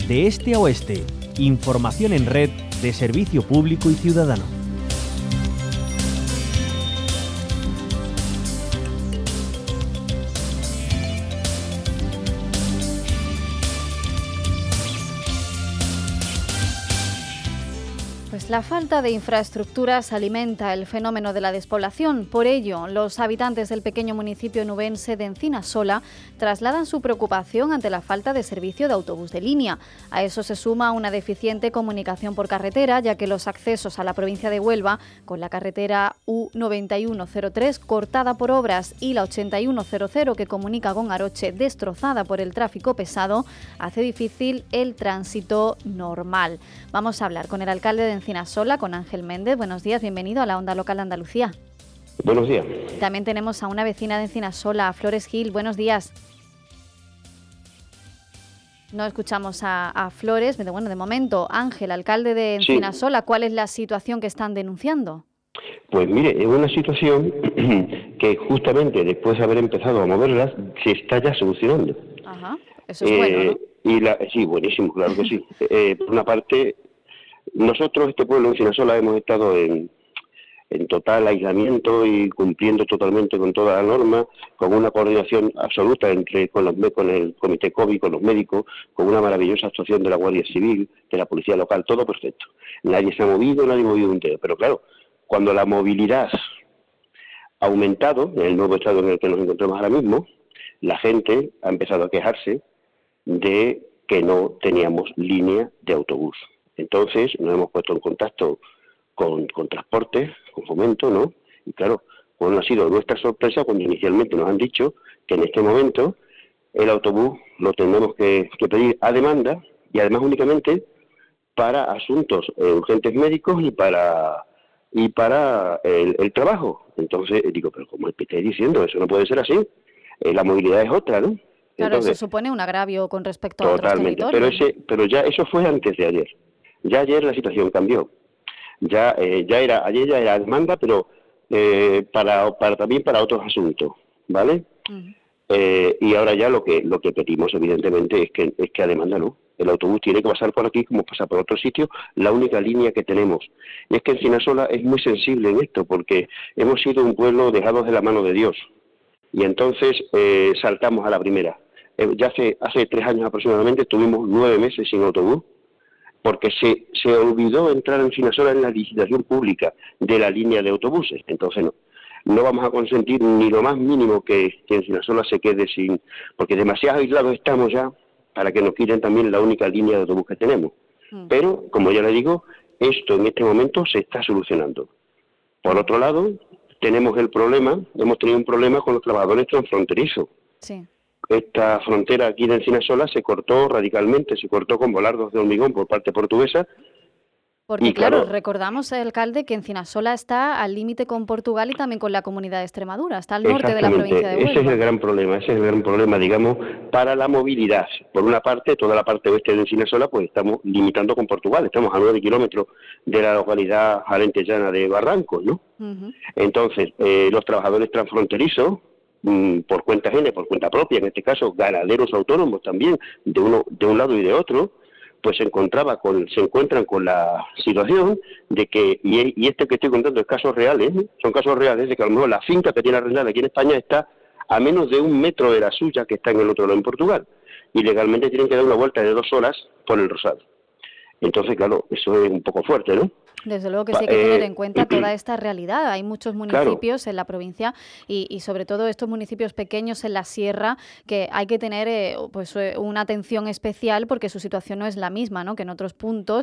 de este a oeste. Información en red de servicio público y ciudadano. La falta de infraestructuras alimenta el fenómeno de la despoblación. Por ello, los habitantes del pequeño municipio nubense de Encinasola trasladan su preocupación ante la falta de servicio de autobús de línea. A eso se suma una deficiente comunicación por carretera, ya que los accesos a la provincia de Huelva, con la carretera U9103 cortada por obras y la 8100 que comunica con Aroche destrozada por el tráfico pesado, hace difícil el tránsito normal. Vamos a hablar con el alcalde de Encinasola, con Ángel Méndez. Buenos días, bienvenido a la Onda Local de Andalucía. Buenos días. También tenemos a una vecina de Encinasola, Flores Gil. Buenos días. No escuchamos a Flores. De momento, Ángel, alcalde de Encinasola, ¿cuál es la situación que están denunciando? Pues mire, es una situación que justamente después de haber empezado a moverlas, se está ya solucionando. Ajá, eso es bueno, ¿no? Sí, buenísimo, claro que sí. Por una parte, nosotros, este pueblo de Encinasola, hemos estado en total aislamiento y cumpliendo totalmente con toda la norma, con una coordinación absoluta con el Comité COVID, con los médicos, con una maravillosa actuación de la Guardia Civil, de la Policía Local, todo perfecto. Nadie se ha movido, nadie ha movido un dedo. Pero claro, cuando la movilidad ha aumentado, en el nuevo estado en el que nos encontramos ahora mismo, la gente ha empezado a quejarse de que no teníamos línea de autobús. Entonces nos hemos puesto en contacto con transporte, con Fomento, ¿no? Y claro, bueno, ha sido nuestra sorpresa cuando inicialmente nos han dicho que en este momento el autobús lo tenemos que pedir a demanda y además únicamente para asuntos urgentes médicos y para el trabajo. Entonces digo, pero ¿cómo es que estáis diciendo? Eso no puede ser así. La movilidad es otra, ¿no? Claro, Entonces, eso supone un agravio con respecto a otros territorios. Totalmente, pero ya eso fue antes de ayer. Ya ayer la situación cambió. Ayer ya era demanda, pero también para otros asuntos, ¿vale? Uh-huh. Y ahora ya lo que pedimos, evidentemente, es que a demanda no. El autobús tiene que pasar por aquí como pasa por otros sitios, la única línea que tenemos. Y es que Encinasola es muy sensible en esto, porque hemos sido un pueblo dejados de la mano de Dios. Y entonces saltamos a la primera. Ya hace 3 años aproximadamente estuvimos 9 meses sin autobús, porque se olvidó entrar en Encinasola en la licitación pública de la línea de autobuses. Entonces no vamos a consentir ni lo más mínimo que Encinasola se quede sin, porque demasiado aislados estamos ya para que nos quiten también la única línea de autobús que tenemos. Pero, como ya le digo, esto en este momento se está solucionando. Por otro lado, hemos tenido un problema con los trabajadores transfronterizos. Sí. Esta frontera aquí de Encinasola se cortó radicalmente, se cortó con volardos de hormigón por parte portuguesa. Porque claro, recordamos, alcalde, que Encinasola está al límite con Portugal y también con la Comunidad de Extremadura, está al norte de la provincia de Huelva. Ese es el gran problema, digamos, para la movilidad. Por una parte, toda la parte oeste de Encinasola, pues estamos limitando con Portugal, estamos a 9 kilómetros de la localidad alentejana de Barrancos, ¿no? Uh-huh. Entonces, los trabajadores transfronterizos, por cuenta ajena, por cuenta propia, en este caso ganaderos autónomos también, de un lado y de otro, pues se encuentran con la situación de que, y este que estoy contando es casos reales, son casos reales de que a lo mejor la finca que tiene arrendada aquí en España está a menos de 1 metro de la suya que está en el otro lado en Portugal, y legalmente tienen que dar una vuelta de 2 horas por el Rosado. Entonces, claro, eso es un poco fuerte, ¿no? Desde luego que sí hay que tener en cuenta toda esta realidad. Hay muchos municipios en la provincia y sobre todo estos municipios pequeños en la sierra que hay que tener una atención especial porque su situación no es la misma, ¿no?, que en otros puntos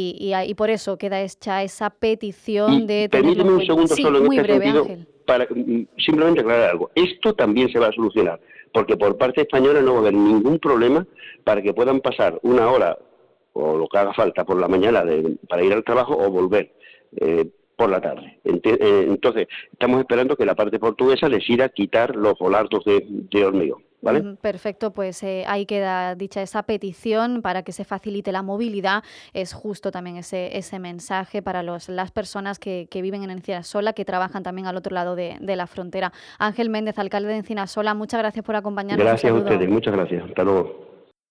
y por eso queda hecha esa petición de... Permíteme un segundo solo en muy este breve, sentido, Ángel. Para simplemente aclarar algo. Esto también se va a solucionar porque por parte española no va a haber ningún problema para que puedan pasar 1 hora o lo que haga falta por la mañana para ir al trabajo o volver por la tarde. Entonces, estamos esperando que la parte portuguesa les irá a quitar los volardos de hormigón, ¿vale? Perfecto, pues ahí queda dicha esa petición para que se facilite la movilidad. Es justo también ese mensaje para las personas que viven en Encinasola, que trabajan también al otro lado de la frontera. Ángel Méndez, alcalde de Encinasola, muchas gracias por acompañarnos. Gracias a ustedes, muchas gracias. Hasta luego.